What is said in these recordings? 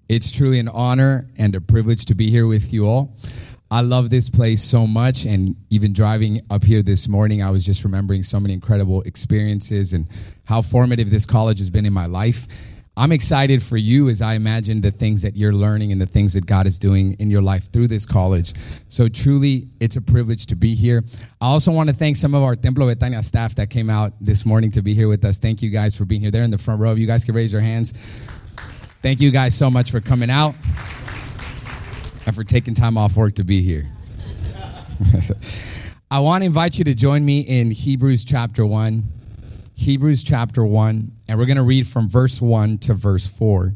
It's truly an honor and a privilege to be here with you all. I love this place so much, and even driving up here this morning, I was just remembering so many incredible experiences and how formative this college has been in my life. I'm excited for you as I imagine the things that you're learning and the things that God is doing in your life through this college. So truly, it's a privilege to be here. I also want to thank some of our Templo Betania staff that came out this morning to be here with us. Thank you guys for being here. They're in the front row. If you guys can raise your hands. Thank you guys so much for coming out and for taking time off work to be here. I want to invite you to join me in Hebrews chapter 1. Hebrews chapter 1, and we're going to read from verse 1 to verse 4.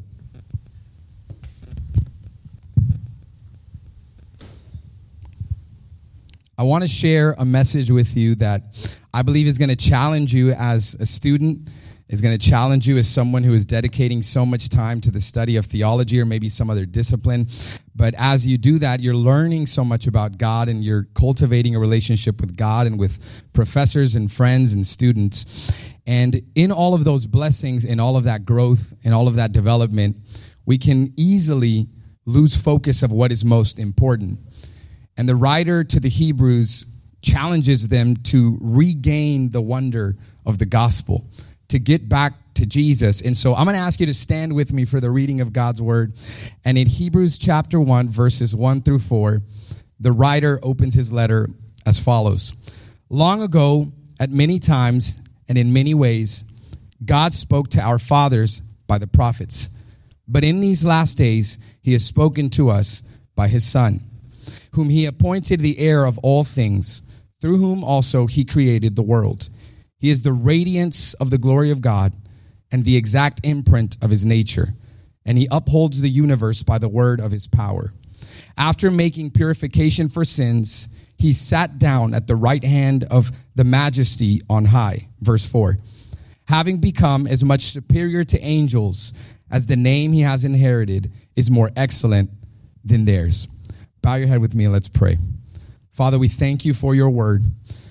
I want to share a message with you that I believe is going to challenge you as a student, is going to challenge you as someone who is dedicating so much time to the study of theology or maybe some other discipline. But as you do that, you're learning so much about God and you're cultivating a relationship with God and with professors and friends and students. And in all of those blessings, in all of that growth, in all of that development, we can easily lose focus of what is most important. And the writer to the Hebrews challenges them to regain the wonder of the gospel, to get back to Jesus. And so I'm going to ask you to stand with me for the reading of God's word. And in Hebrews chapter 1, verses 1 through 4, the writer opens his letter as follows. Long ago, at many times and in many ways, God spoke to our fathers by the prophets. But in these last days, he has spoken to us by his Son, whom he appointed the heir of all things, through whom also he created the world. He is the radiance of the glory of God and the exact imprint of his nature, and he upholds the universe by the word of his power. After making purification for sins, he sat down at the right hand of the majesty on high. Verse 4, having become as much superior to angels as the name he has inherited is more excellent than theirs. Bow your head with me and let's pray. Father, we thank you for your word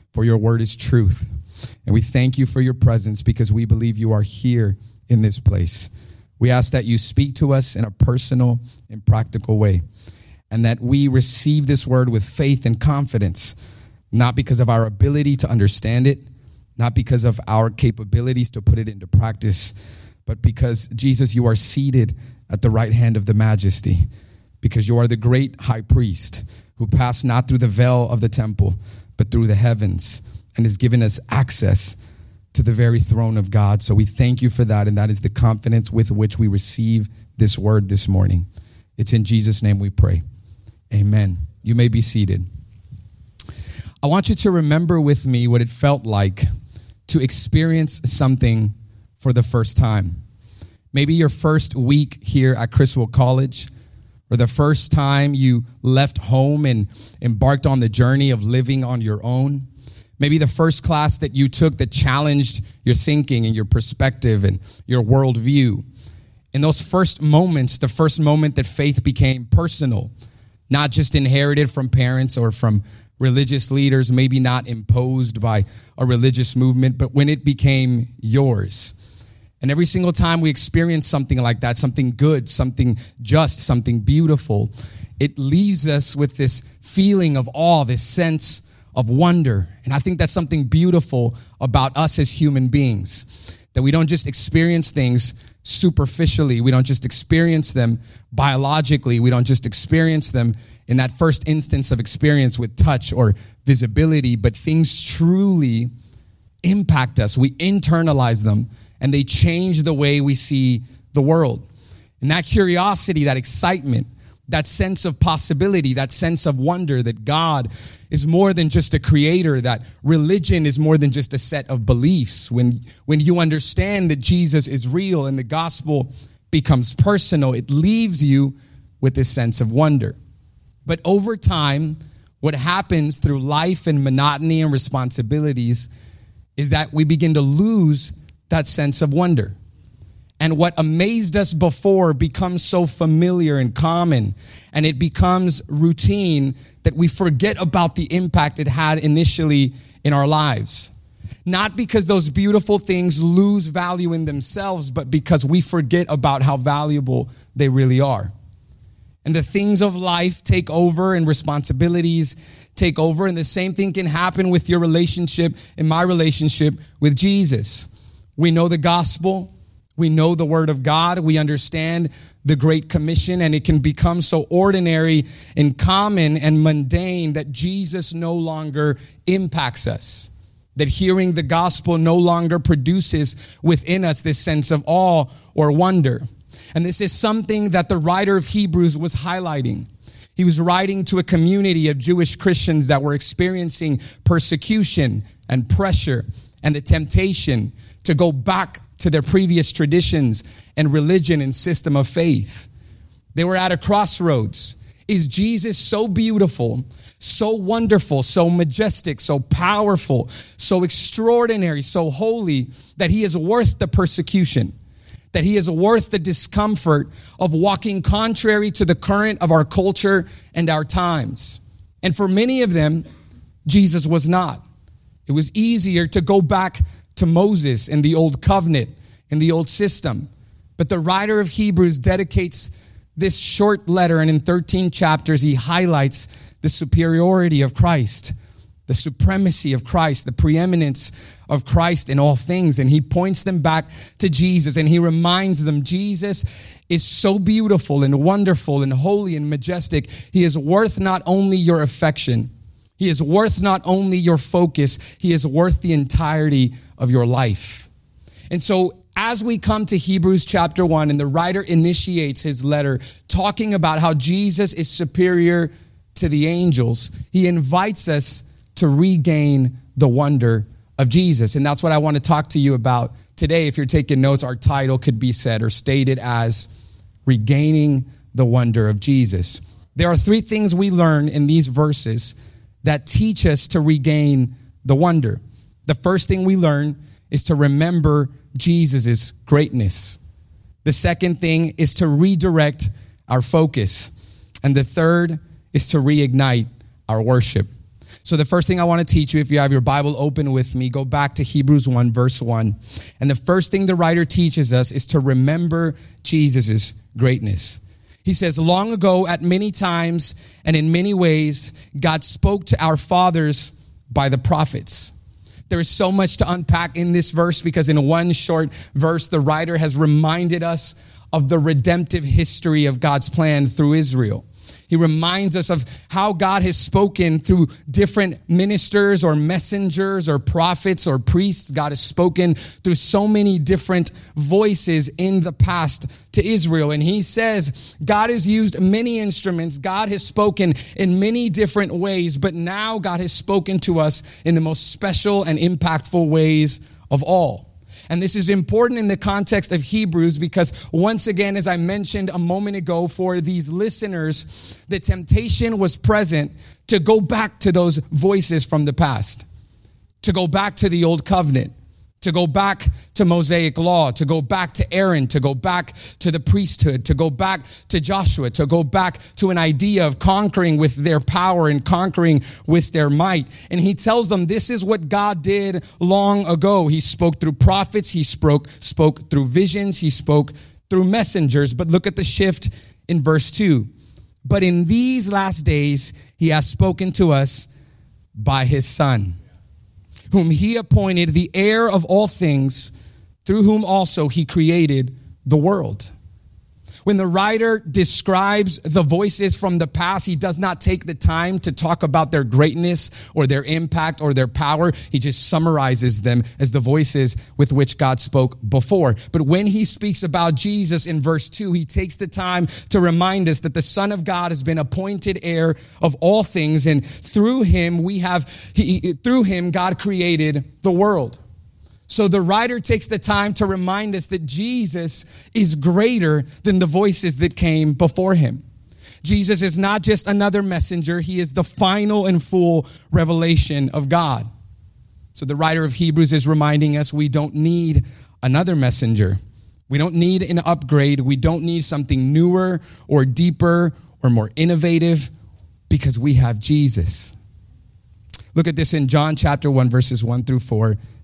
is truth. And we thank you for your presence because we believe you are here in this place. We ask that you speak to us in a personal and practical way, and that we receive this word with faith and confidence, not because of our ability to understand it, not because of our capabilities to put it into practice, but because, Jesus, you are seated at the right hand of the majesty, because you are the great high priest who passed not through the veil of the temple, but through the heavens, and has given us access to the very throne of God. So we thank you for that, and that is the confidence with which we receive this word this morning. It's in Jesus' name we pray. Amen. You may be seated. I want you to remember with me what it felt like to experience something for the first time. Maybe your first week here at Criswell College, or the first time you left home and embarked on the journey of living on your own. Maybe the first class that you took that challenged your thinking and your perspective and your worldview. In those first moments, the first moment that faith became personal, not just inherited from parents or from religious leaders, maybe not imposed by a religious movement, but when it became yours. And every single time we experience something like that, something good, something just, something beautiful, it leaves us with this feeling of awe, this sense of wonder. And I think that's something beautiful about us as human beings, that we don't just experience things superficially. We don't just experience them biologically. We don't just experience them in that first instance of experience with touch or visibility, but things truly impact us. We internalize them, and they change the way we see the world. And that curiosity, that excitement, that sense of possibility, that sense of wonder that God is more than just a creator, that religion is more than just a set of beliefs. When you understand that Jesus is real and the gospel becomes personal, it leaves you with this sense of wonder. But over time, what happens through life and monotony and responsibilities is that we begin to lose that sense of wonder. And what amazed us before becomes so familiar and common, and it becomes routine that we forget about the impact it had initially in our lives. Not because those beautiful things lose value in themselves, but because we forget about how valuable they really are. And the things of life take over and responsibilities take over. And the same thing can happen with your relationship and my relationship with Jesus. We know the gospel. We know the word of God. We understand the Great Commission, and it can become so ordinary and common and mundane that Jesus no longer impacts us. That hearing the gospel no longer produces within us this sense of awe or wonder. And this is something that the writer of Hebrews was highlighting. He was writing to a community of Jewish Christians that were experiencing persecution and pressure and the temptation to go back to their previous traditions and religion and system of faith. They were at a crossroads. Is Jesus so beautiful, so wonderful, so majestic, so powerful, so extraordinary, so holy that he is worth the persecution, that he is worth the discomfort of walking contrary to the current of our culture and our times? And for many of them, Jesus was not. It was easier to go back to Moses in the old covenant, in the old system. But the writer of Hebrews dedicates this short letter, and in 13 chapters, he highlights the superiority of Christ, the supremacy of Christ, the preeminence of Christ in all things. And he points them back to Jesus, and he reminds them Jesus is so beautiful and wonderful and holy and majestic. He is worth not only your affection, he is worth not only your focus, he is worth the entirety of your life. And so as we come to Hebrews chapter 1, and the writer initiates his letter talking about how Jesus is superior to the angels, he invites us to regain the wonder of Jesus. And that's what I want to talk to you about today. If you're taking notes, our title could be said or stated as Regaining the Wonder of Jesus. There are three things we learn in these verses that teach us to regain the wonder. The first thing we learn is to remember Jesus' greatness. The second thing is to redirect our focus. And the third is to reignite our worship. So the first thing I want to teach you, if you have your Bible open with me, go back to Hebrews 1, verse 1. And the first thing the writer teaches us is to remember Jesus' greatness. He says, long ago, at many times and in many ways, God spoke to our fathers by the prophets. There is so much to unpack in this verse because in one short verse, the writer has reminded us of the redemptive history of God's plan through Israel. He reminds us of how God has spoken through different ministers or messengers or prophets or priests. God has spoken through so many different voices in the past to Israel. And he says God has used many instruments. God has spoken in many different ways, but now God has spoken to us in the most special and impactful ways of all. And this is important in the context of Hebrews because once again, as I mentioned a moment ago, for these listeners, the temptation was present to go back to those voices from the past, to go back to the old covenant, to go back to Mosaic law, to go back to Aaron, to go back to the priesthood, to go back to Joshua, to go back to an idea of conquering with their power and conquering with their might. And he tells them this is what God did long ago. He spoke through prophets, he spoke through visions, he spoke through messengers. But look at the shift in verse 2. But in these last days, he has spoken to us by his Son, whom he appointed the heir of all things, through whom also he created the world. When the writer describes the voices from the past, he does not take the time to talk about their greatness or their impact or their power. He just summarizes them as the voices with which God spoke before. But when he speaks about Jesus in verse 2, he takes the time to remind us that the Son of God has been appointed heir of all things, and through him God created the world. So the writer takes the time to remind us that Jesus is greater than the voices that came before him. Jesus is not just another messenger. He is the final and full revelation of God. So the writer of Hebrews is reminding us we don't need another messenger. We don't need an upgrade. We don't need something newer or deeper or more innovative because we have Jesus. Look at this in John chapter 1, verses 1 through 4.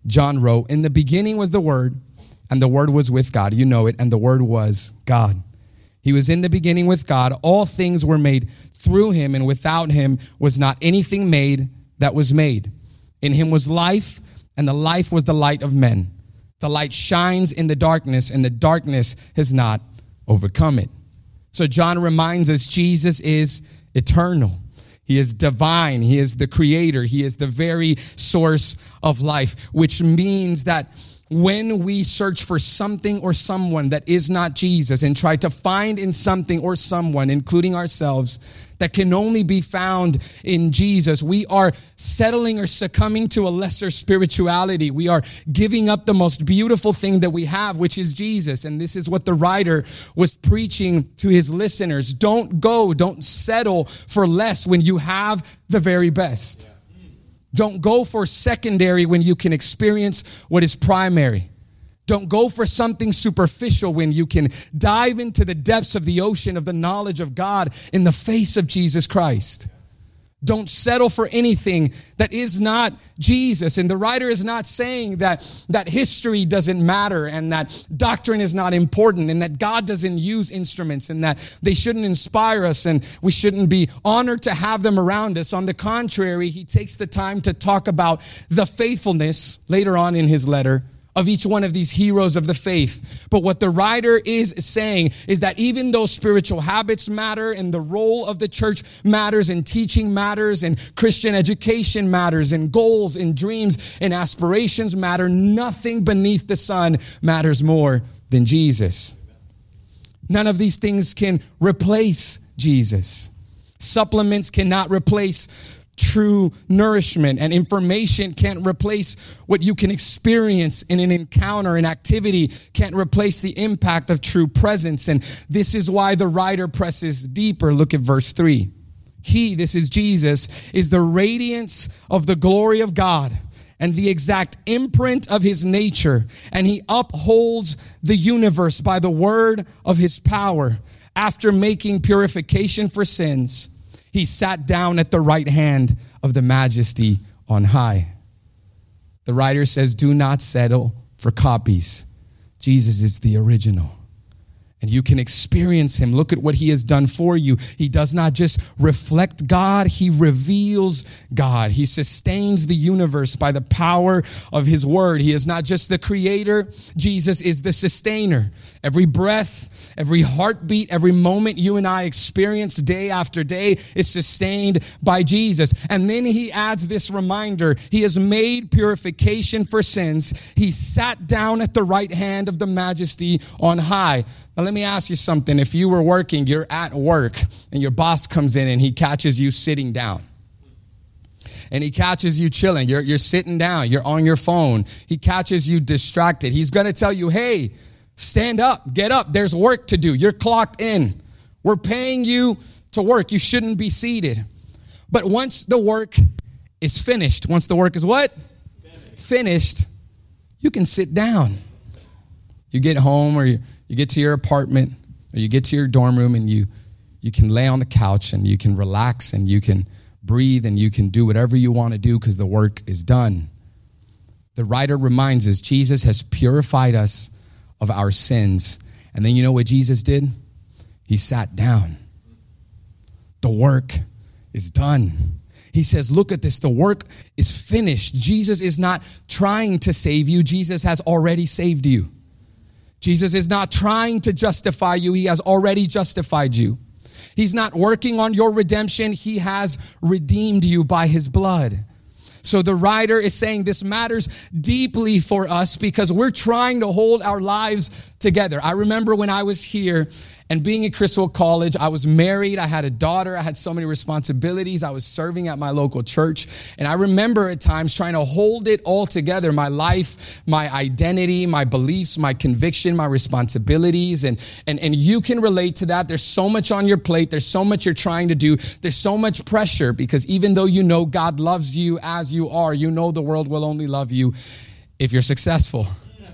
John wrote, "In the beginning was the Word, and the Word was with God." You know it. And the Word was God. He was in the beginning with God. All things were made through him, and without him was not anything made that was made. In him was life, and the life was the light of men. The light shines in the darkness, and the darkness has not overcome it. So John reminds us Jesus is eternal. He is divine. He is the creator. He is the very source of life, which means that when we search for something or someone that is not Jesus and try to find in something or someone, including ourselves, that can only be found in Jesus, we are settling or succumbing to a lesser spirituality. We are giving up the most beautiful thing that we have, which is Jesus. And this is what the writer was preaching to his listeners. Don't settle for less when you have the very best. Don't go for secondary when you can experience what is primary. Don't go for something superficial when you can dive into the depths of the ocean of the knowledge of God in the face of Jesus Christ. Don't settle for anything that is not Jesus. And the writer is not saying that history doesn't matter and that doctrine is not important and that God doesn't use instruments and that they shouldn't inspire us and we shouldn't be honored to have them around us. On the contrary, he takes the time to talk about the faithfulness later on in his letter of each one of these heroes of the faith. But what the writer is saying is that even though spiritual habits matter and the role of the church matters and teaching matters and Christian education matters and goals and dreams and aspirations matter, nothing beneath the sun matters more than Jesus. None of these things can replace Jesus. Supplements cannot replace true nourishment, and information can't replace what you can experience in an encounter. An activity can't replace the impact of true presence. And this is why the writer presses deeper. Look at verse 3. He, this is Jesus, is the radiance of the glory of God and the exact imprint of his nature, and he upholds the universe by the word of his power. After making purification for sins, he sat down at the right hand of the majesty on high. The writer says, do not settle for copies. Jesus is the original. And you can experience him. Look at what he has done for you. He does not just reflect God, he reveals God. He sustains the universe by the power of his word. He is not just the creator, Jesus is the sustainer. Every breath, every heartbeat, every moment you and I experience day after day is sustained by Jesus. And then he adds this reminder. He has made purification for sins. He sat down at the right hand of the majesty on high. Now, let me ask you something. If you were working, you're at work, and your boss comes in and he catches you sitting down. And he catches you chilling. You're sitting down. You're on your phone. He catches you distracted. He's going to tell you, hey, stand up, get up. There's work to do. You're clocked in. We're paying you to work. You shouldn't be seated. But once the work is finished, once the work is what? Finished, you can sit down. You get home or you get to your apartment or you get to your dorm room and you can lay on the couch and you can relax and you can breathe and you can do whatever you want to do because the work is done. The writer reminds us Jesus has purified us of our sins. And then you know what Jesus did? He sat down. The work is done. He says, look at this. The work is finished. Jesus is not trying to save you. Jesus has already saved you. Jesus is not trying to justify you. He has already justified you. He's not working on your redemption. He has redeemed you by his blood. So the writer is saying this matters deeply for us because we're trying to hold our lives together. I remember when I was here and being at Criswell College, I was married, I had a daughter, I had so many responsibilities, I was serving at my local church, and I remember at times trying to hold it all together, my life, my identity, my beliefs, my conviction, my responsibilities, and you can relate to that. There's so much on your plate, there's so much you're trying to do, there's so much pressure because even though you know God loves you as you are, you know the world will only love you if you're successful.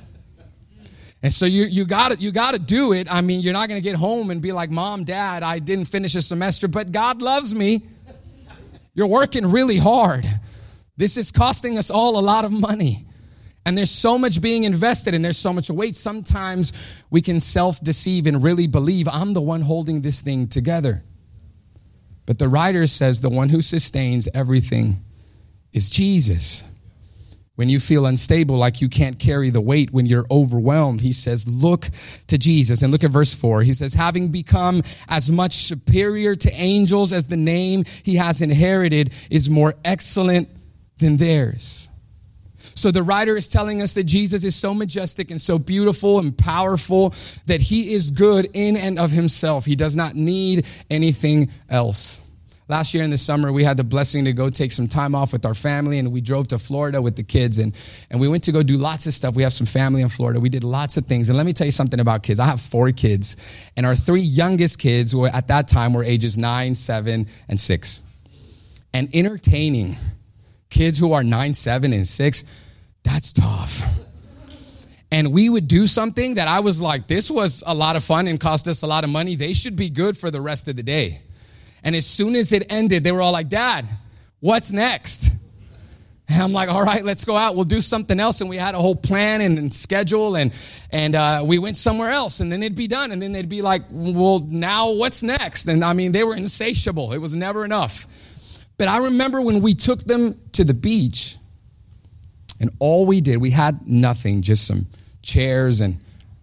And so you got to do it. I mean, you're not going to get home and be like, Mom, Dad, I didn't finish a semester, but God loves me. You're working really hard. This is costing us all a lot of money. And there's so much being invested and there's so much weight. Sometimes we can self-deceive and really believe I'm the one holding this thing together. But the writer says the one who sustains everything is Jesus. When you feel unstable, like you can't carry the weight, when you're overwhelmed, he says, look to Jesus. And look at verse 4. He says, having become as much superior to angels as the name he has inherited is more excellent than theirs. So the writer is telling us that Jesus is so majestic and so beautiful and powerful that he is good in and of himself. He does not need anything else. Last year in the summer, we had the blessing to go take some time off with our family, and we drove to Florida with the kids, and we went to go do lots of stuff. We have some family in Florida. We did lots of things, and let me tell you something about kids. I have 4 kids, and our 3 youngest kids were at that time were ages 9, 7, and 6. And entertaining kids who are 9, 7, and 6, that's tough. And we would do something that I was like, this was a lot of fun and cost us a lot of money. They should be good for the rest of the day. And as soon as it ended, they were all like, Dad, what's next? And I'm like, all right, let's go out. We'll do something else. And we had a whole plan and schedule, and we went somewhere else, and then it'd be done. And then they'd be like, well, now what's next? And I mean, they were insatiable. It was never enough. But I remember when we took them to the beach, and all we did, we had nothing, just some chairs and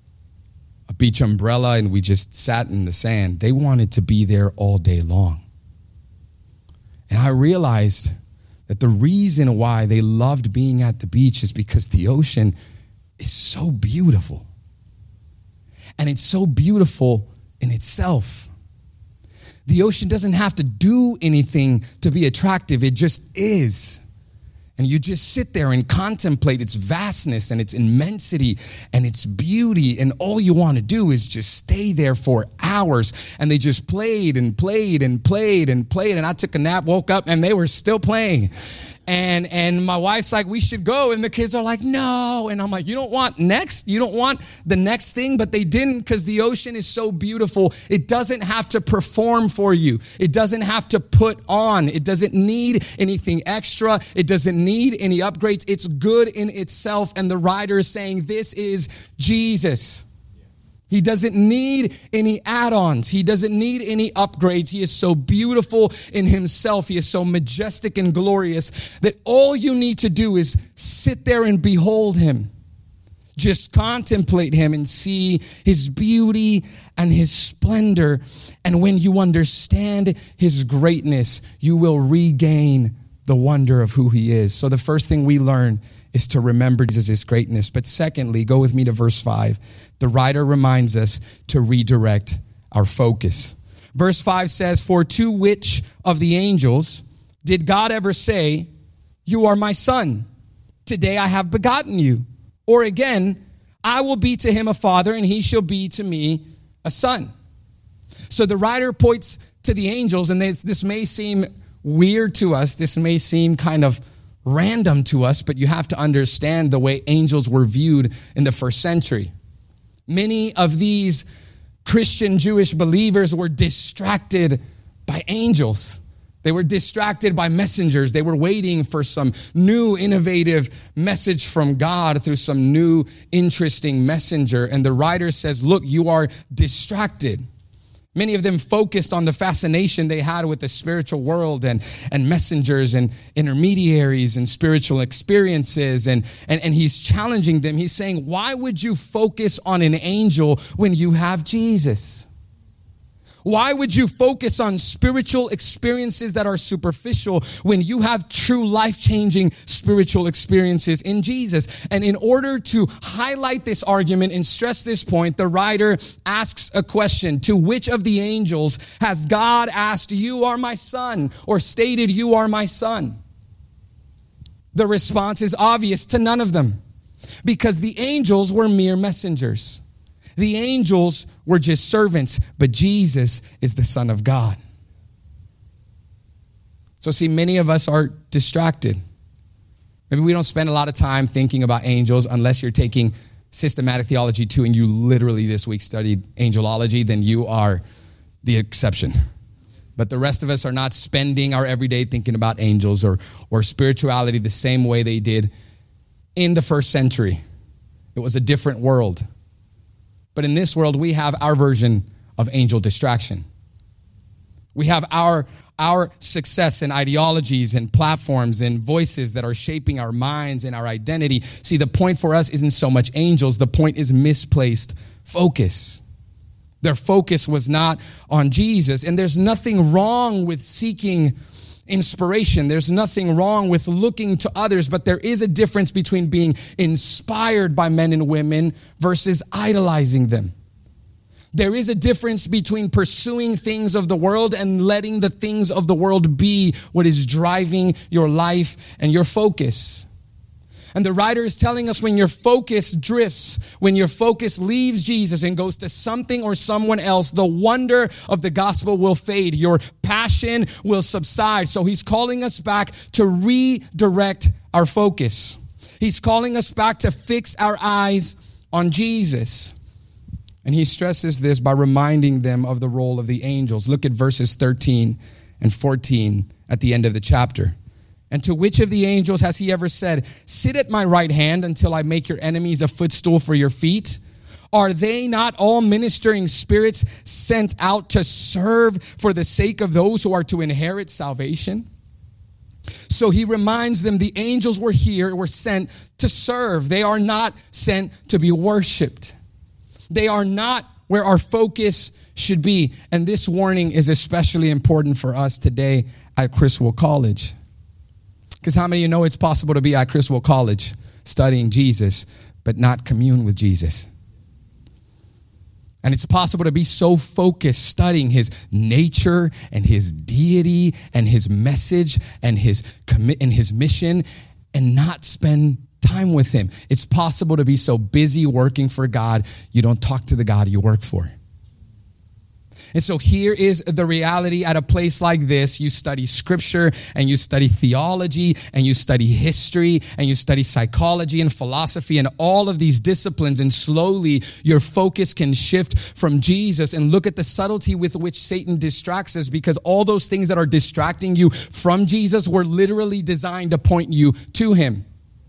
a beach umbrella, and we just sat in the sand. They wanted to be there all day long. And I realized that the reason why they loved being at the beach is because the ocean is so beautiful. And it's so beautiful in itself. The ocean doesn't have to do anything to be attractive. It just is. And you just sit there and contemplate its vastness and its immensity and its beauty. And all you want to do is just stay there for hours. And they just played and played and played and played. And I took a nap, woke up, and they were still playing. And my wife's like, we should go. And the kids are like, no. And I'm like, you don't want next? You don't want the next thing? But they didn't, because the ocean is so beautiful. It doesn't have to perform for you. It doesn't have to put on. It doesn't need anything extra. It doesn't need any upgrades. It's good in itself. And the writer is saying, this is Jesus. He doesn't need any add-ons. He doesn't need any upgrades. He is so beautiful in himself. He is so majestic and glorious that all you need to do is sit there and behold him. Just contemplate him and see his beauty and his splendor. And when you understand his greatness, you will regain the wonder of who he is. So the first thing we learn is to remember Jesus' greatness. But secondly, go with me to verse 5. The writer reminds us to redirect our focus. Verse 5 says, for to which of the angels did God ever say, you are my son, today I have begotten you? Or again, I will be to him a father, and he shall be to me a son. So the writer points to the angels, and this may seem weird to us. This may seem kind of random to us, but you have to understand the way angels were viewed in the first century. Many of these Christian Jewish believers were distracted by angels. They were distracted by messengers. They were waiting for some new innovative message from God through some new interesting messenger. And the writer says, look, you are distracted. Many of them focused on the fascination they had with the spiritual world and messengers and intermediaries and spiritual experiences. And he's challenging them. He's saying, why would you focus on an angel when you have Jesus? Why would you focus on spiritual experiences that are superficial when you have true life-changing spiritual experiences in Jesus? And in order to highlight this argument and stress this point, the writer asks a question. To which of the angels has God asked, you are my son, or stated, you are my son? The response is obvious: to none of them, because the angels were mere messengers. The angels were just servants, but Jesus is the Son of God. So see, many of us are distracted. Maybe we don't spend a lot of time thinking about angels unless you're taking systematic theology 2 and you literally this week studied angelology, then you are the exception. But the rest of us are not spending our everyday thinking about angels or spirituality the same way they did in the first century. It was a different world. But in this world, we have our version of angel distraction. We have our success and ideologies and platforms and voices that are shaping our minds and our identity. See, the point for us isn't so much angels. The point is misplaced focus. Their focus was not on Jesus. And there's nothing wrong with seeking inspiration. There's nothing wrong with looking to others, but there is a difference between being inspired by men and women versus idolizing them. There is a difference between pursuing things of the world and letting the things of the world be what is driving your life and your focus. And the writer is telling us when your focus drifts, when your focus leaves Jesus and goes to something or someone else, the wonder of the gospel will fade. Your passion will subside. So he's calling us back to redirect our focus. He's calling us back to fix our eyes on Jesus. And he stresses this by reminding them of the role of the angels. Look at verses 13 and 14 at the end of the chapter. And to which of the angels has he ever said, sit at my right hand until I make your enemies a footstool for your feet? Are they not all ministering spirits sent out to serve for the sake of those who are to inherit salvation? So he reminds them the angels were sent to serve. They are not sent to be worshiped. They are not where our focus should be. And this warning is especially important for us today at Criswell College. Because how many of you know it's possible to be at Criswell College studying Jesus, but not commune with Jesus? And it's possible to be so focused studying his nature and his deity and his message and his mission and not spend time with him. It's possible to be so busy working for God, you don't talk to the God you work for. And so here is the reality at a place like this. You study scripture and you study theology and you study history and you study psychology and philosophy and all of these disciplines. And slowly your focus can shift from Jesus. And look at the subtlety with which Satan distracts us, because all those things that are distracting you from Jesus were literally designed to point you to him.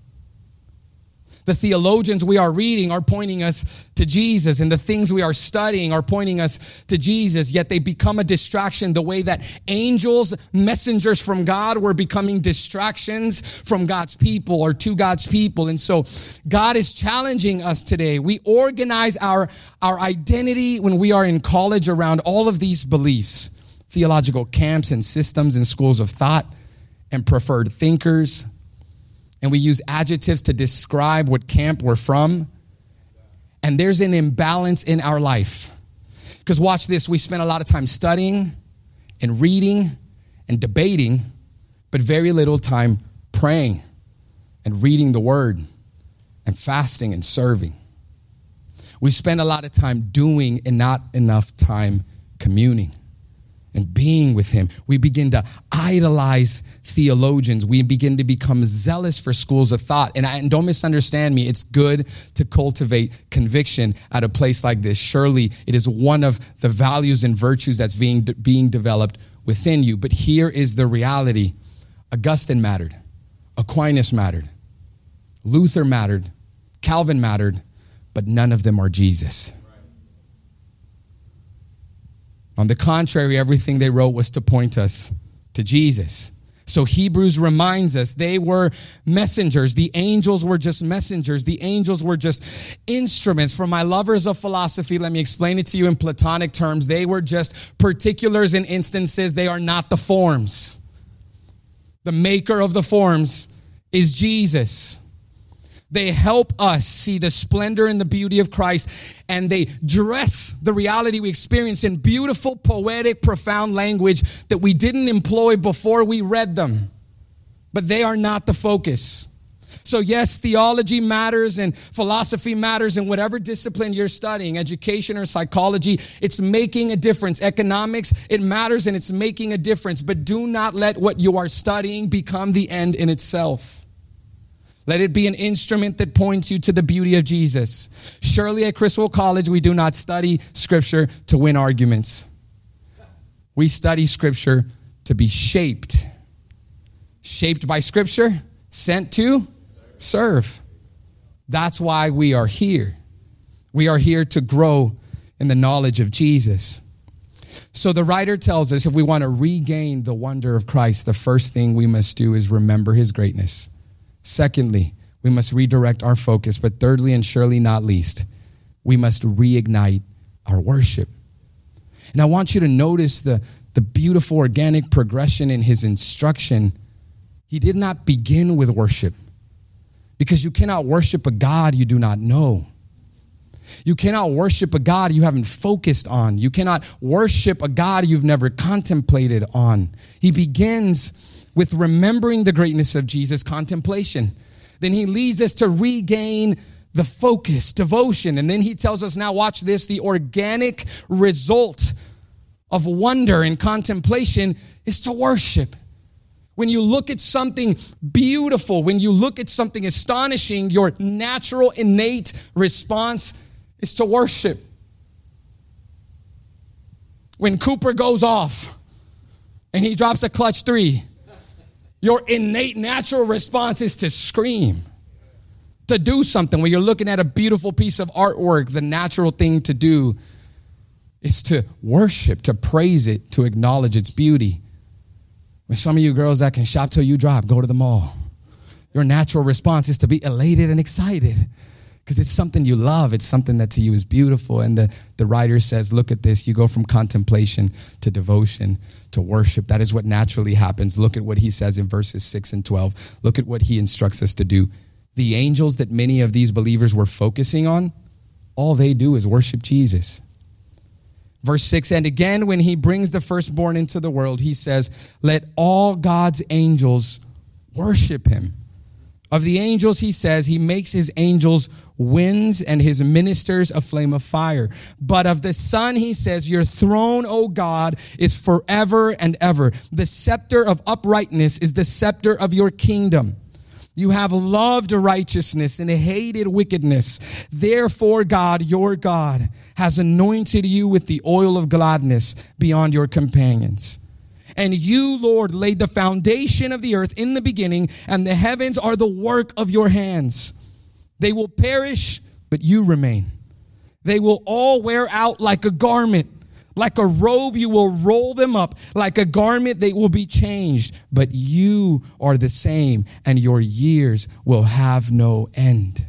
The theologians we are reading are pointing us to Jesus, and the things we are studying are pointing us to Jesus, yet they become a distraction the way that angels, messengers from God, were becoming distractions from God's people or to God's people. And so God is challenging us today. We organize our identity when we are in college around all of these beliefs, theological camps and systems and schools of thought and preferred thinkers. And we use adjectives to describe what camp we're from. And there's an imbalance in our life. Because watch this, we spend a lot of time studying and reading and debating, but very little time praying and reading the word and fasting and serving. We spend a lot of time doing and not enough time communing and being with him. We begin to idolize theologians. We begin to become zealous for schools of thought. And don't misunderstand me. It's good to cultivate conviction at a place like this. Surely it is one of the values and virtues that's being developed within you. But here is the reality. Augustine mattered. Aquinas mattered. Luther mattered. Calvin mattered. But none of them are Jesus. On the contrary, everything they wrote was to point us to Jesus. So Hebrews reminds us they were messengers. The angels were just messengers. The angels were just instruments. For my lovers of philosophy, let me explain it to you in Platonic terms. They were just particulars and instances. They are not the forms. The maker of the forms is Jesus. They help us see the splendor and the beauty of Christ, and they dress the reality we experience in beautiful, poetic, profound language that we didn't employ before we read them. But they are not the focus. So yes, theology matters and philosophy matters in whatever discipline you're studying, education or psychology, it's making a difference. Economics, it matters and it's making a difference. But do not let what you are studying become the end in itself. Let it be an instrument that points you to the beauty of Jesus. Surely at Criswell College, we do not study scripture to win arguments. We study scripture to be shaped. Shaped by scripture, sent to serve. That's why we are here. We are here to grow in the knowledge of Jesus. So the writer tells us if we want to regain the wonder of Christ, the first thing we must do is remember his greatness. Secondly, we must redirect our focus. But thirdly, and surely not least, we must reignite our worship. And I want you to notice the beautiful organic progression in his instruction. He did not begin with worship, because you cannot worship a God you do not know. You cannot worship a God you haven't focused on. You cannot worship a God you've never contemplated on. He begins with remembering the greatness of Jesus, contemplation. Then he leads us to regain the focus, devotion. And then he tells us, now watch this, the organic result of wonder and contemplation is to worship. When you look at something beautiful, when you look at something astonishing, your natural, innate response is to worship. When Cooper goes off and he drops a clutch 3, your innate natural response is to scream, to do something. When you're looking at a beautiful piece of artwork, the natural thing to do is to worship, to praise it, to acknowledge its beauty. When some of you girls that can shop till you drop, go to the mall. Your natural response is to be elated and excited because it's something you love. It's something that to you is beautiful. And the writer says, look at this. You go from contemplation to devotion to worship. That is what naturally happens. Look at what he says in verses 6 and 12. Look at what he instructs us to do. The angels that many of these believers were focusing on, all they do is worship Jesus. Verse 6, and again, when he brings the firstborn into the world, he says, let all God's angels worship him. Of the angels, he says, he makes his angels winds and his ministers a flame of fire. But of the Son, he says, your throne, O God, is forever and ever. The scepter of uprightness is the scepter of your kingdom. You have loved righteousness and hated wickedness. Therefore, God, your God, has anointed you with the oil of gladness beyond your companions. And you, Lord, laid the foundation of the earth in the beginning, and the heavens are the work of your hands. They will perish, but you remain. They will all wear out like a garment. Like a robe, you will roll them up. Like a garment, they will be changed. But you are the same, and your years will have no end.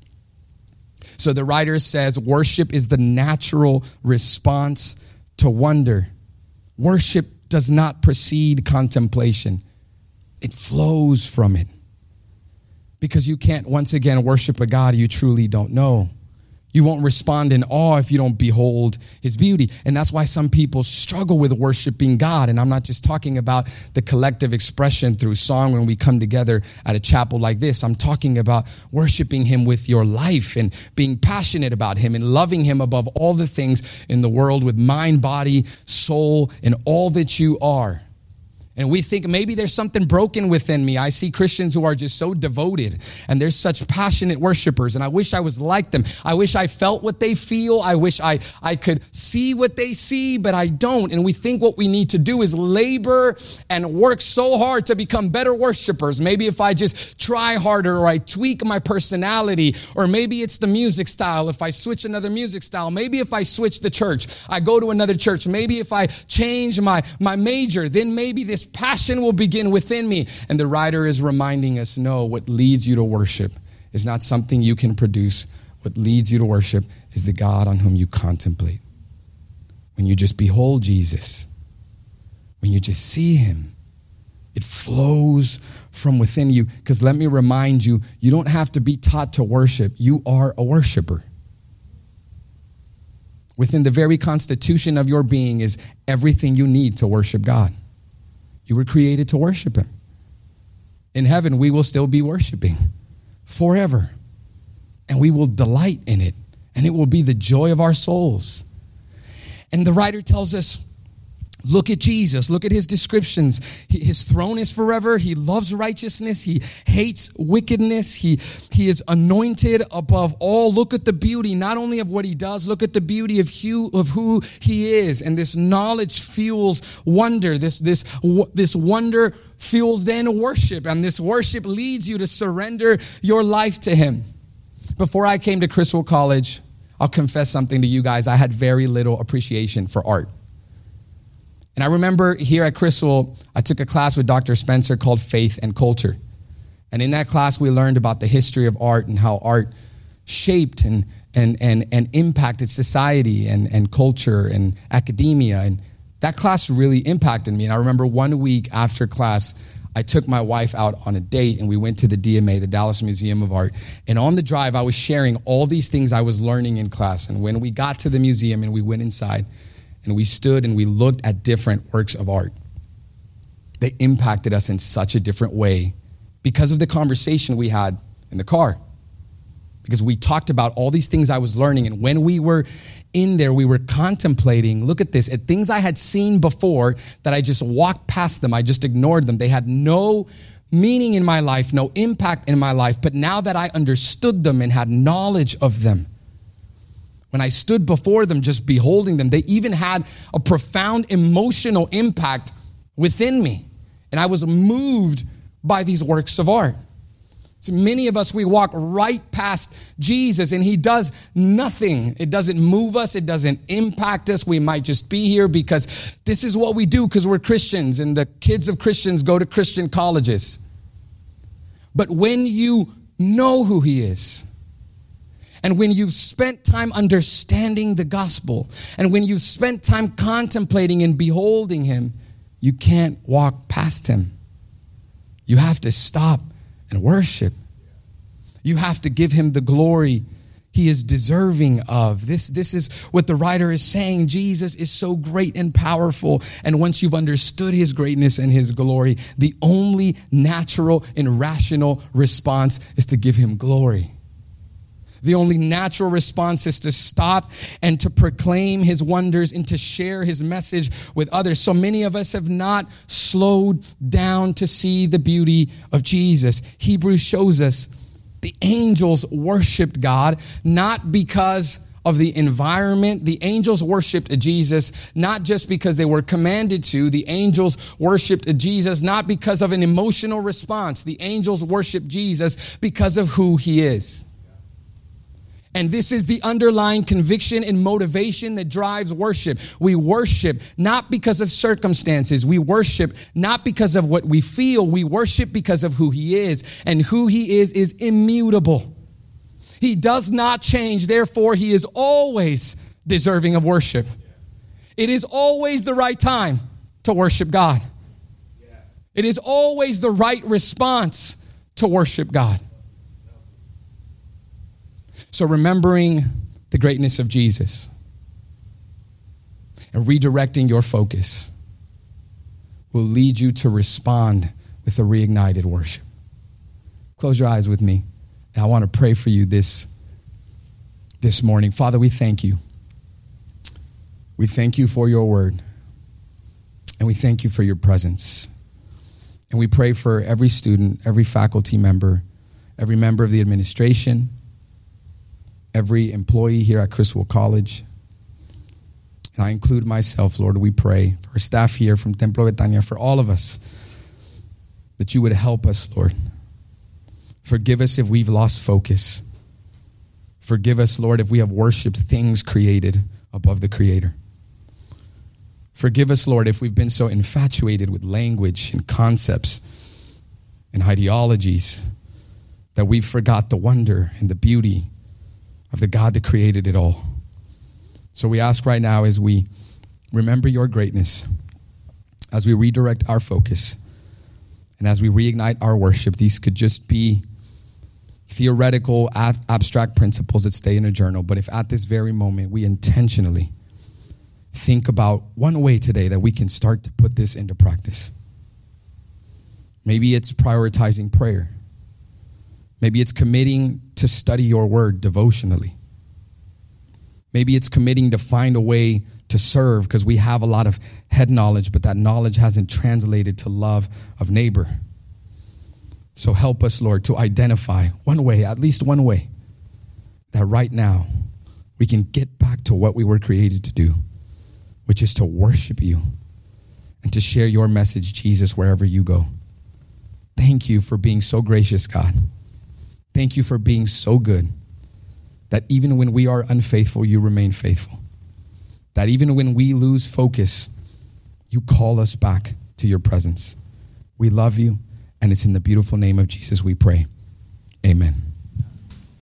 So the writer says worship is the natural response to wonder. Worship does not precede contemplation. It flows from it. Because you can't, once again, worship a God you truly don't know. You won't respond in awe if you don't behold his beauty. And that's why some people struggle with worshiping God. And I'm not just talking about the collective expression through song when we come together at a chapel like this. I'm talking about worshiping him with your life and being passionate about him and loving him above all the things in the world with mind, body, soul, and all that you are. And we think maybe there's something broken within me. I see Christians who are just so devoted and they're such passionate worshipers. And I wish I was like them. I wish I felt what they feel. I wish I could see what they see, but I don't. And we think what we need to do is labor and work so hard to become better worshipers. Maybe if I just try harder or I tweak my personality, or maybe it's the music style. If I switch another music style, maybe if I switch the church, I go to another church. Maybe if I change my major, then maybe this passion will begin within me. And the writer is reminding us, no, what leads you to worship is not something you can produce. What leads you to worship is the God on whom you contemplate. When you just behold Jesus, when you just see him, it flows from within you. Because let me remind you, you don't have to be taught to worship. You are a worshiper. Within the very constitution of your being is everything you need to worship God. You were created to worship him. In heaven, we will still be worshiping forever. And we will delight in it. And it will be the joy of our souls. And the writer tells us, look at Jesus. Look at his descriptions. His throne is forever. He loves righteousness. He hates wickedness. He is anointed above all. Look at the beauty, not only of what he does, look at the beauty of who he is. And this knowledge fuels wonder. This wonder fuels then worship. And this worship leads you to surrender your life to him. Before I came to Criswell College, I'll confess something to you guys. I had very little appreciation for art. And I remember here at Criswell, I took a class with Dr. Spencer called Faith and Culture. And in that class, we learned about the history of art and how art shaped and impacted society and culture and academia. And that class really impacted me. And I remember one week after class, I took my wife out on a date and we went to the DMA, the Dallas Museum of Art. And on the drive, I was sharing all these things I was learning in class. And when we got to the museum and we went inside and we stood and we looked at different works of art, they impacted us in such a different way because of the conversation we had in the car. Because we talked about all these things I was learning. And when we were in there, we were contemplating, look at this, at things I had seen before that I just walked past them. I just ignored them. They had no meaning in my life, no impact in my life. But now that I understood them and had knowledge of them, when I stood before them, just beholding them, they even had a profound emotional impact within me. And I was moved by these works of art. So many of us, we walk right past Jesus and he does nothing. It doesn't move us. It doesn't impact us. We might just be here because this is what we do because we're Christians and the kids of Christians go to Christian colleges. But when you know who he is, and when you've spent time understanding the gospel, and when you've spent time contemplating and beholding him, you can't walk past him. You have to stop and worship. You have to give him the glory he is deserving of. This is what the writer is saying. Jesus is so great and powerful. And once you've understood his greatness and his glory, the only natural and rational response is to give him glory. The only natural response is to stop and to proclaim his wonders and to share his message with others. So many of us have not slowed down to see the beauty of Jesus. Hebrews shows us the angels worshiped God, not because of the environment. The angels worshiped Jesus, not just because they were commanded to. The angels worshiped Jesus, not because of an emotional response. The angels worshiped Jesus because of who he is. And this is the underlying conviction and motivation that drives worship. We worship not because of circumstances. We worship not because of what we feel. We worship because of who he is. And who he is immutable. He does not change. Therefore, he is always deserving of worship. It is always the right time to worship God. It is always the right response to worship God. So remembering the greatness of Jesus and redirecting your focus will lead you to respond with a reignited worship. Close your eyes with me. And I want to pray for you this morning. Father, we thank you. We thank you for your word. And we thank you for your presence. And we pray for every student, every faculty member, every member of the administration, every employee here at Criswell College. And I include myself, Lord. We pray for our staff here from Templo Betania, for all of us, that you would help us, Lord. Forgive us if we've lost focus. Forgive us, Lord, if we have worshiped things created above the Creator. Forgive us, Lord, if we've been so infatuated with language and concepts and ideologies that we forgot the wonder and the beauty of the God that created it all. So we ask right now, as we remember your greatness, as we redirect our focus, and as we reignite our worship, these could just be theoretical, abstract principles that stay in a journal. But if at this very moment we intentionally think about one way today that we can start to put this into practice. Maybe it's prioritizing prayer. Maybe it's committing to study your word devotionally. Maybe it's committing to find a way to serve because we have a lot of head knowledge, but that knowledge hasn't translated to love of neighbor. So help us, Lord, to identify one way, at least one way, that right now we can get back to what we were created to do, which is to worship you and to share your message, Jesus, wherever you go. Thank you for being so gracious, God. Thank you for being so good. that even when we are unfaithful, you remain faithful. That even when we lose focus, you call us back to your presence. We love you, and it's in the beautiful name of Jesus we pray.